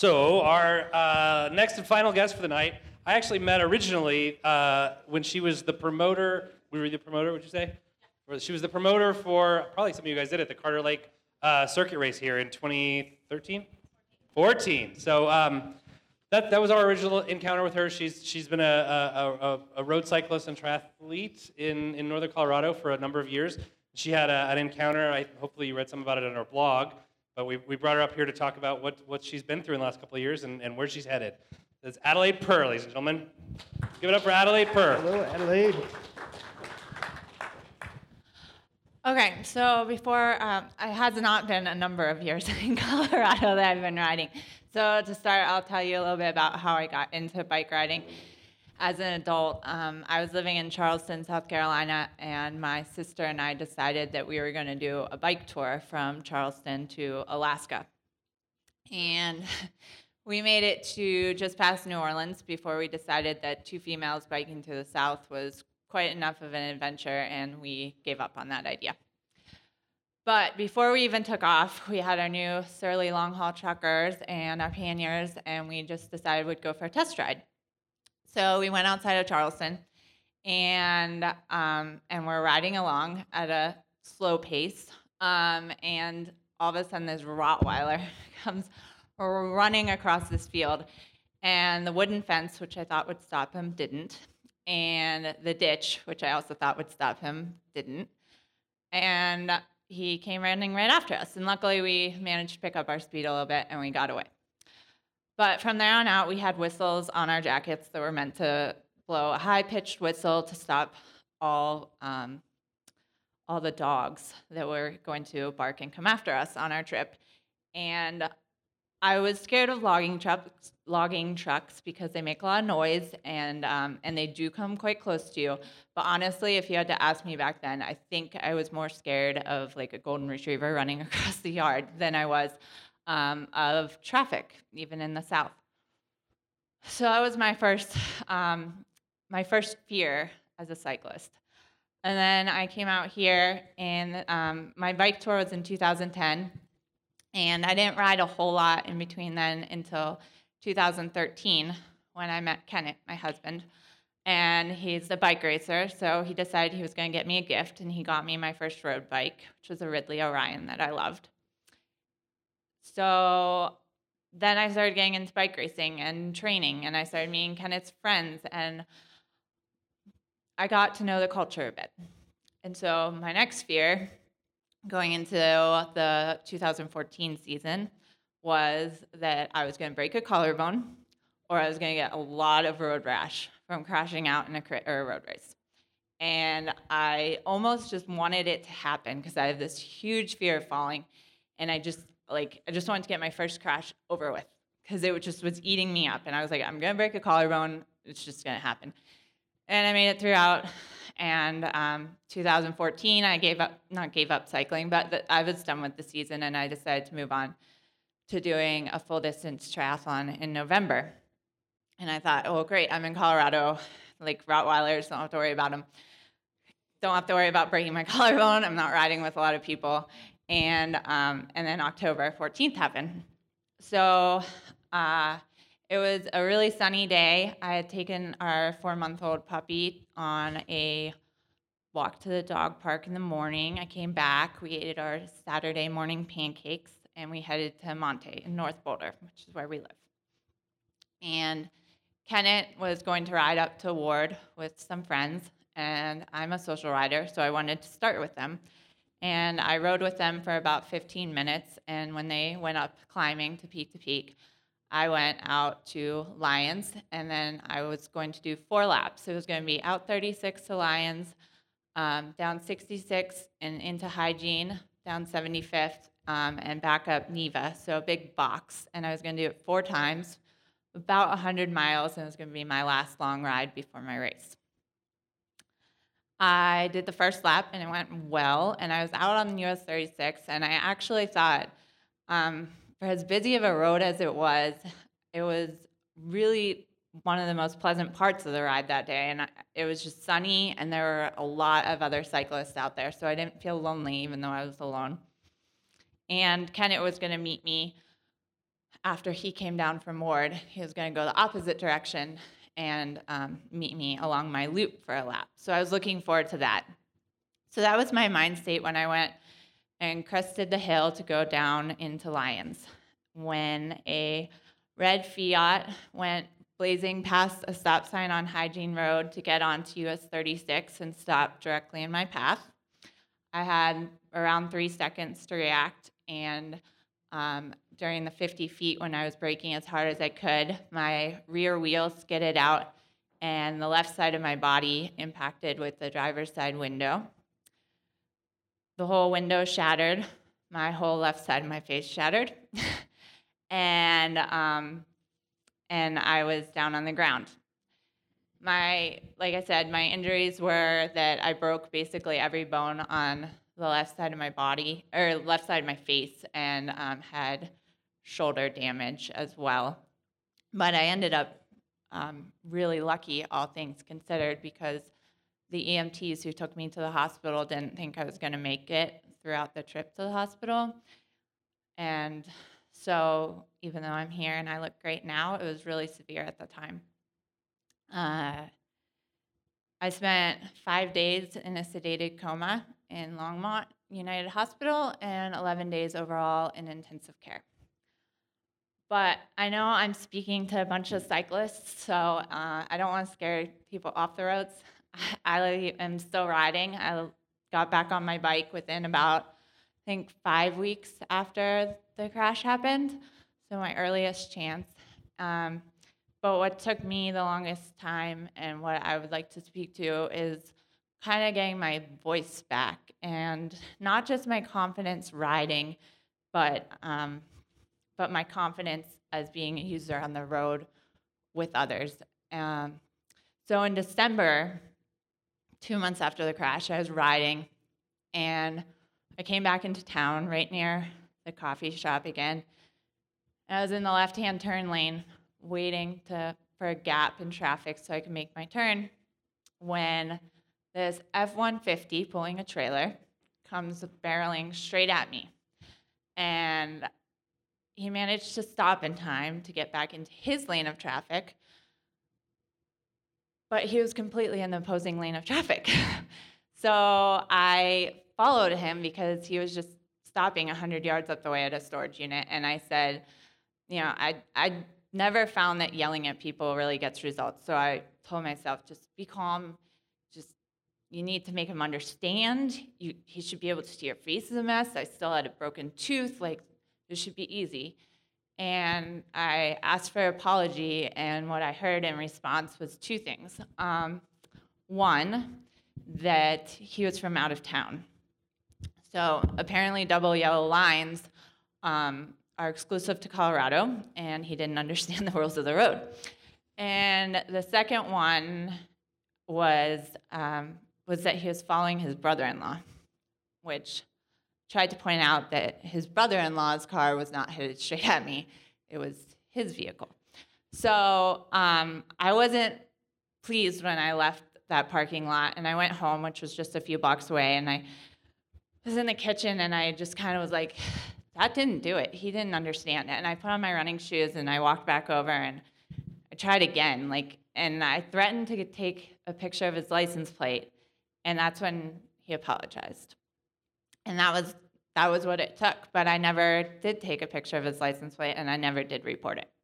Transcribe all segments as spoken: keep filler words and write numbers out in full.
So our uh, next and final guest for the night, I actually met originally uh, when she was the promoter. We were the promoter, would you say? Or she was the promoter for, probably some of you guys did it, the Carter Lake uh, circuit race here in twenty thirteen? fourteen. So um, that that was our original encounter with her. She's she's been a a, a, a road cyclist and triathlete in, in northern Colorado for a number of years. She had a, an encounter. I, hopefully you read some about it on our blog. But we, we brought her up here to talk about what, what she's been through in the last couple of years and, and where she's headed. It's Adelaide Purr, ladies and gentlemen. Give it up for Adelaide Purr. Hello, Adelaide. Okay, so before, um, it has not been a number of years in Colorado that I've been riding. So to start, I'll tell you a little bit about how I got into bike riding. As an adult, um, I was living in Charleston, South Carolina, and my sister and I decided that we were going to do a bike tour from Charleston to Alaska. And we made it to just past New Orleans before we decided that two females biking to the south was quite enough of an adventure, and we gave up on that idea. But before we even took off, we had our new Surly long-haul truckers and our panniers, and we just decided we'd go for a test ride. So we went outside of Charleston, and um, and we're riding along at a slow pace, um, and all of a sudden this Rottweiler comes running across this field, and the wooden fence, which I thought would stop him, didn't, and the ditch, which I also thought would stop him, didn't, and he came running right after us, and luckily we managed to pick up our speed a little bit, and we got away. But from there on out, we had whistles on our jackets that were meant to blow a high-pitched whistle to stop all um, all the dogs that were going to bark and come after us on our trip. And I was scared of logging trucks, logging trucks because they make a lot of noise, and um, and they do come quite close to you. But honestly, if you had to ask me back then, I think I was more scared of like a golden retriever running across the yard than I was Um, of traffic, even in the South. So that was my first, um, my first fear as a cyclist. And then I came out here, and um, my bike tour was in two thousand ten, and I didn't ride a whole lot in between then until two thousand thirteen when I met Kenneth, my husband. And he's a bike racer, so he decided he was going to get me a gift, and he got me my first road bike, which was a Ridley Orion that I loved. So then I started getting into bike racing and training, and I started meeting Kenneth's friends, and I got to know the culture a bit. And so my next fear going into the two thousand fourteen season was that I was going to break a collarbone, or I was going to get a lot of road rash from crashing out in a, crit or a road race. And I almost just wanted it to happen because I have this huge fear of falling, and I just Like, I just wanted to get my first crash over with because it just was eating me up. And I was like, I'm going to break a collarbone. It's just going to happen. And I made it throughout. And um, two thousand fourteen, I gave up, not gave up cycling, but the, I was done with the season, and I decided to move on to doing a full-distance triathlon in November. And I thought, oh, great, I'm in Colorado. Like, Rottweilers, don't have to worry about them. Don't have to worry about breaking my collarbone. I'm not riding with a lot of people. And um, and then October fourteenth happened. So uh, it was a really sunny day. I had taken our four-month-old puppy on a walk to the dog park in the morning. I came back. We ate our Saturday morning pancakes, and we headed to Monte in North Boulder, which is where we live. And Kenneth was going to ride up to Ward with some friends, and I'm a social rider, so I wanted to start with them. And I rode with them for about fifteen minutes, and when they went up climbing to peak to peak, I went out to Lions, and then I was going to do four laps. It was going to be out thirty-six to Lions, um, down sixty-six and into Hygiene, down seventy-fifth, um, and back up Neva, so a big box. And I was going to do it four times, about one hundred miles, and it was going to be my last long ride before my race. I did the first lap, and it went well, and I was out on U S thirty-six, and I actually thought, um, for as busy of a road as it was, it was really one of the most pleasant parts of the ride that day, and I, it was just sunny, and there were a lot of other cyclists out there, so I didn't feel lonely, even though I was alone. And Kenneth was going to meet me after he came down from Ward, he was going to go the opposite direction and um, meet me along my loop for a lap. So I was looking forward to that. So that was my mind state when I went and crested the hill to go down into Lyons, when a red Fiat went blazing past a stop sign on Hygiene Road to get onto U S thirty-six and stop directly in my path. I had around three seconds to react, and um, during the fifty feet when I was braking as hard as I could, my rear wheel skidded out and the left side of my body impacted with the driver's side window. The whole window shattered. My whole left side of my face shattered. and um, and I was down on the ground. My, like I said, my injuries were that I broke basically every bone on the left side of my body, or left side of my face, and um, had shoulder damage as well. But I ended up um, really lucky, all things considered, because the E M Ts who took me to the hospital didn't think I was going to make it throughout the trip to the hospital. And so even though I'm here and I look great now, it was really severe at the time. Uh, I spent five days in a sedated coma in Longmont United Hospital and eleven days overall in intensive care. But I know I'm speaking to a bunch of cyclists, so uh, I don't want to scare people off the roads. I am still riding. I got back on my bike within about, I think, five weeks after the crash happened, so my earliest chance. Um, but what took me the longest time, and what I would like to speak to, is kind of getting my voice back, and not just my confidence riding, but um, but my confidence as being a user on the road with others. Um, so in December, two months after the crash, I was riding, and I came back into town right near the coffee shop again. I was in the left-hand turn lane waiting to for a gap in traffic so I could make my turn when this F one fifty pulling a trailer comes barreling straight at me. And he managed to stop in time to get back into his lane of traffic, but he was completely in the opposing lane of traffic. So I followed him because he was just stopping one hundred yards up the way at a storage unit, and I said, you know, I I never found that yelling at people really gets results. So I told myself, just be calm, just you need to make him understand. You, he should be able to see your face is a mess. I still had a broken tooth, like this should be easy. And I asked for an apology, and what I heard in response was two things. Um, one, that he was from out of town. So apparently double yellow lines um, are exclusive to Colorado, and he didn't understand the rules of the road. And the second one was um, was that he was following his brother-in-law, which tried to point out that his brother-in-law's car was not headed straight at me. It was his vehicle. So um, I wasn't pleased when I left that parking lot, and I went home, which was just a few blocks away, and I was in the kitchen, and I just kind of was like, that didn't do it. He didn't understand it. And I put on my running shoes, and I walked back over, and I tried again, like, and I threatened to take a picture of his license plate, and that's when he apologized. And that was that was what it took, but I never did take a picture of his license plate, and I never did report it.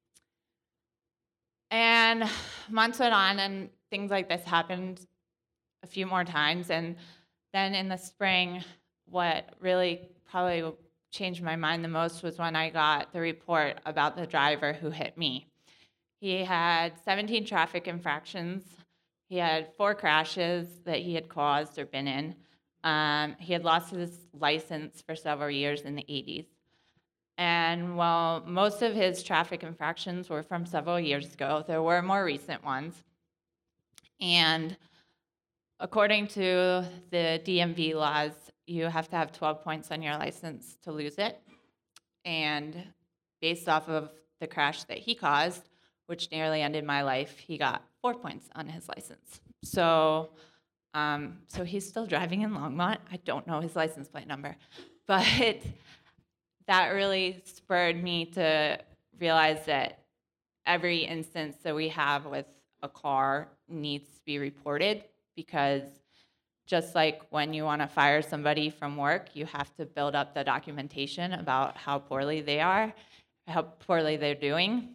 And months went on, and things like this happened a few more times, and then in the spring, what really probably changed my mind the most was when I got the report about the driver who hit me. He had seventeen traffic infractions. He had four crashes that he had caused or been in. Um, he had lost his license for several years in the eighties. And while most of his traffic infractions were from several years ago, there were more recent ones. And according to the D M V laws, you have to have twelve points on your license to lose it. And based off of the crash that he caused, which nearly ended my life, he got four points on his license. So, um, so he's still driving in Longmont. I don't know his license plate number, but that really spurred me to realize that every instance that we have with a car needs to be reported, because just like when you want to fire somebody from work, you have to build up the documentation about how poorly they are, how poorly they're doing.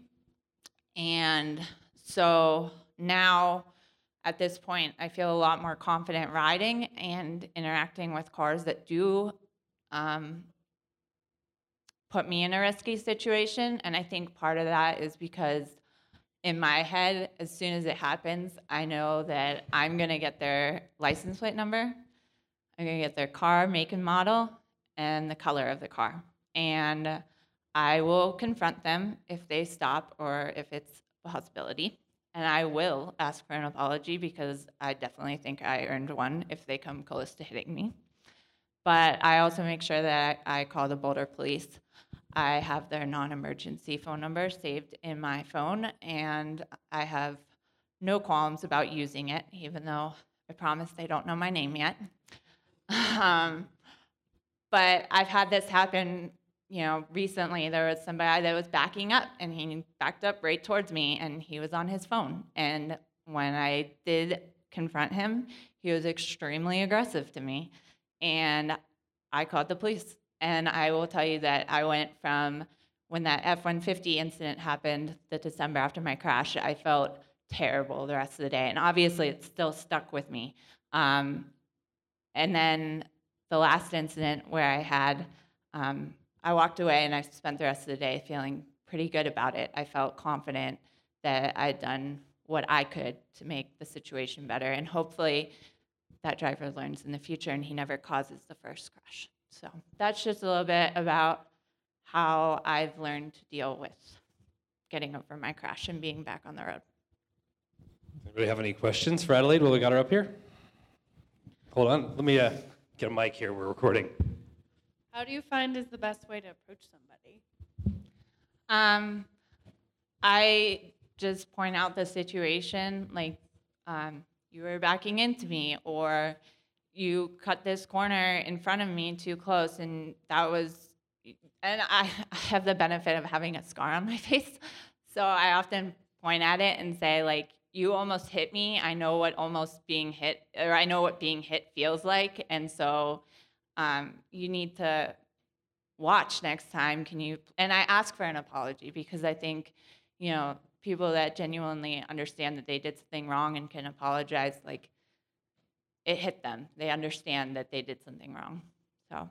And so now, at this point, I feel a lot more confident riding and interacting with cars that do um, put me in a risky situation. And I think part of that is because in my head, as soon as it happens, I know that I'm going to get their license plate number, I'm going to get their car, make and model, and the color of the car. And I will confront them if they stop or if it's a possibility. And I will ask for an apology, because I definitely think I earned one if they come close to hitting me. But I also make sure that I call the Boulder Police. I have their non-emergency phone number saved in my phone, and I have no qualms about using it, even though I promise they don't know my name yet. um, but I've had this happen, you know, recently. There was somebody that was backing up, and he backed up right towards me, and he was on his phone. And when I did confront him, he was extremely aggressive to me, and I called the police. And I will tell you that I went from when that F one fifty incident happened, the December after my crash, I felt terrible the rest of the day. And obviously, it still stuck with me. Um, and then the last incident where I had, um, I walked away and I spent the rest of the day feeling pretty good about it. I felt confident that I'd done what I could to make the situation better. And hopefully, that driver learns in the future and he never causes the first crash. So that's just a little bit about how I've learned to deal with getting over my crash and being back on the road. Anybody have any questions for Adelaide while we got her up here? Hold on, let me uh, get a mic here, we're recording. How do you find is the best way to approach somebody? Um, I just point out the situation, like um, you were backing into me, or you cut this corner in front of me too close, and that was, and I have the benefit of having a scar on my face, so I often point at it and say, like, you almost hit me. I know what almost being hit, or I know what being hit feels like, and so um, you need to watch next time. Can you? And I ask for an apology, because I think, you know, people that genuinely understand that they did something wrong and can apologize, like, it hit them. They understand that they did something wrong. So,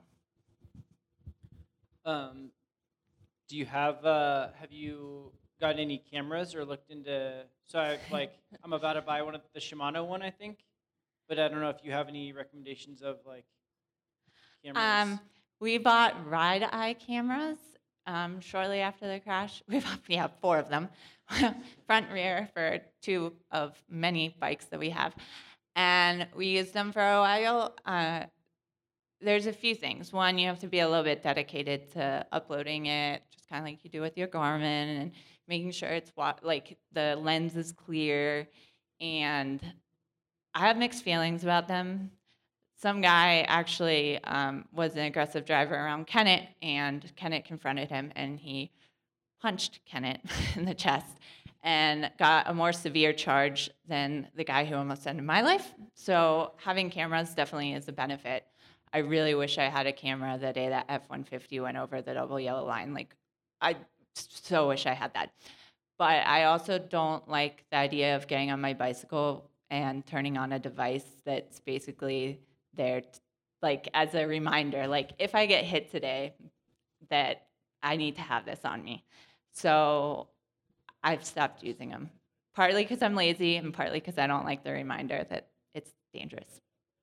um, do you have uh, have you got any cameras or looked into? So, I, like, I'm about to buy one of the Shimano one, I think, but I don't know if you have any recommendations of like cameras. um, we bought Ride Eye cameras um, shortly after the crash. We bought, we have four of them, front, rear, for two of many bikes that we have. And we used them for a while. Uh, there's a few things. One, you have to be a little bit dedicated to uploading it, just kind of like you do with your Garmin, and making sure it's wa- like the lens is clear. And I have mixed feelings about them. Some guy actually um, was an aggressive driver around Kennett, and Kennett confronted him, and he punched Kennett in the chest and got a more severe charge than the guy who almost ended my life. So having cameras definitely is a benefit. I really wish I had a camera the day that F one fifty went over the double yellow line. Like, I so wish I had that. But I also don't like the idea of getting on my bicycle and turning on a device that's basically there, t- like, as a reminder, like, if I get hit today, that I need to have this on me. So I've stopped using them, partly because I'm lazy and partly because I don't like the reminder that it's dangerous.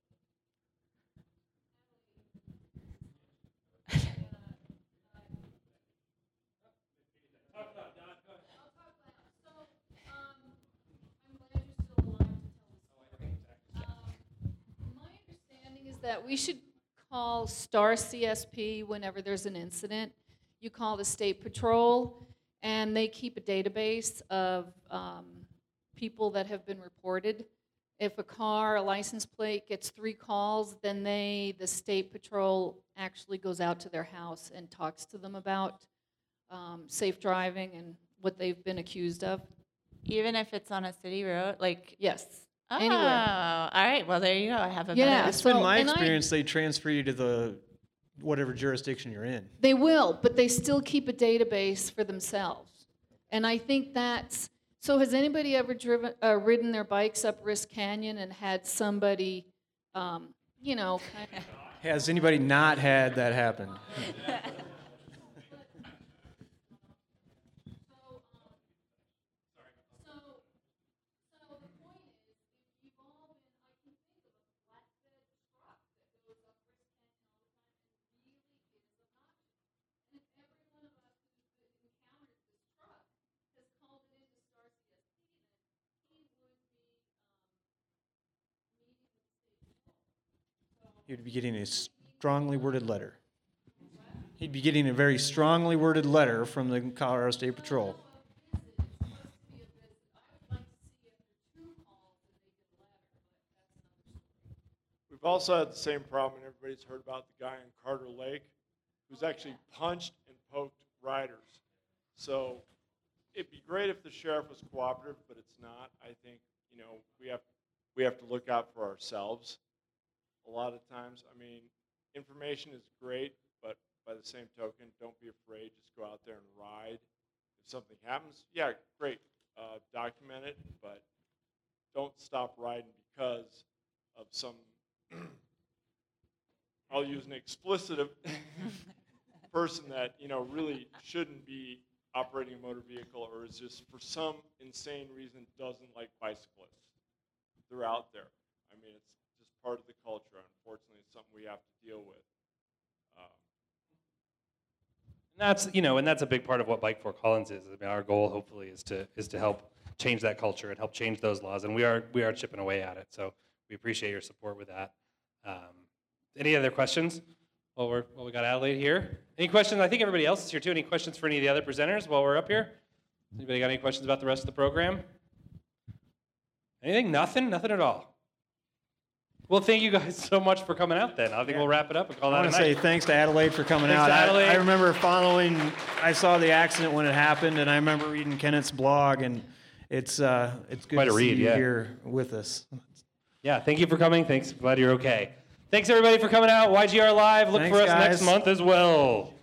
That we should call Star C S P whenever there's an incident. You call the State Patrol, and they keep a database of um, people that have been reported. If a car, a license plate gets three calls, then they, the State Patrol actually goes out to their house and talks to them about um, safe driving and what they've been accused of. Even if it's on a city road, like Yes, oh, anywhere. all right. Well, there you go. I have a Yeah. better. It's So- been my and I- experience they transfer you to the whatever jurisdiction you're in. They will, but they still keep a database for themselves. And I think that's, so has anybody ever driven, uh, ridden their bikes up Risk Canyon and had somebody, um, you know, kind of, Has anybody not had that happen? You'd be getting a strongly worded letter. He'd be getting a very strongly worded letter from the Colorado State Patrol. We've also had the same problem, and everybody's heard about the guy in Carter Lake who's actually punched and poked riders. So it'd be great if the sheriff was cooperative, but it's not. I think, you know, we have we have to look out for ourselves a lot of times. I mean, information is great, but by the same token, don't be afraid. Just go out there and ride. If something happens, yeah, great, uh, document it, but don't stop riding because of some, I'll use an explicit person that, you know, really shouldn't be operating a motor vehicle or is just for some insane reason doesn't like bicyclists. They're out there. I mean, it's just part of the culture. Unfortunately, it's something we have to deal with. Um, And that's, you know, and that's a big part of what Bike for Collins is. I mean, our goal hopefully is to is to help change that culture and help change those laws, and we are we are chipping away at it. So we appreciate your support with that. Um, any other questions? Well, we're well, we got Adelaide here. Any questions? I think everybody else is here too. Any questions for any of the other presenters while we're up here? Anybody got any questions about the rest of the program? Anything? Nothing? Nothing at all. Well, thank you guys so much for coming out then. I think Yeah. we'll wrap it up and call I that a want to say night. thanks to Adelaide for coming Thanks out. to I- Adelaide. I, remember following, I saw the accident when it happened, and I remember reading Kenneth's blog, and it's uh, it's good Quite to a see read, you yeah. here with us. Yeah, thank you for coming. Thanks. Glad you're okay. Thanks everybody for coming out. Y G R Live. Look Thanks, for us guys. next month as well.